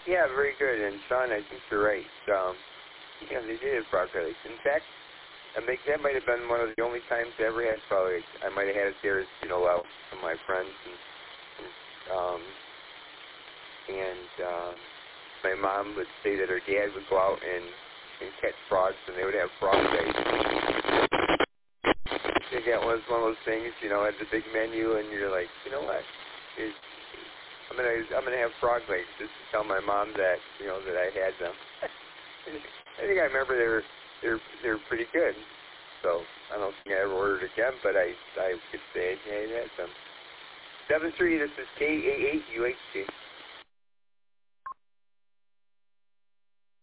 Yeah, very good. And Sean, I think you're right. Yeah, they did have frog legs. In fact, that might have been one of the only times I ever had frog legs. I might have had it there, out with my friends, and my mom would say that her dad would go out and catch frogs, and they would have frog legs. I think that was one of those things, at the big menu, and you're like, you know what? I'm gonna have frog legs just to tell my mom that that I had them. I think I remember they're pretty good. So I don't think I ever ordered again, but I could say I had some. 7-3. This is KAAUHC.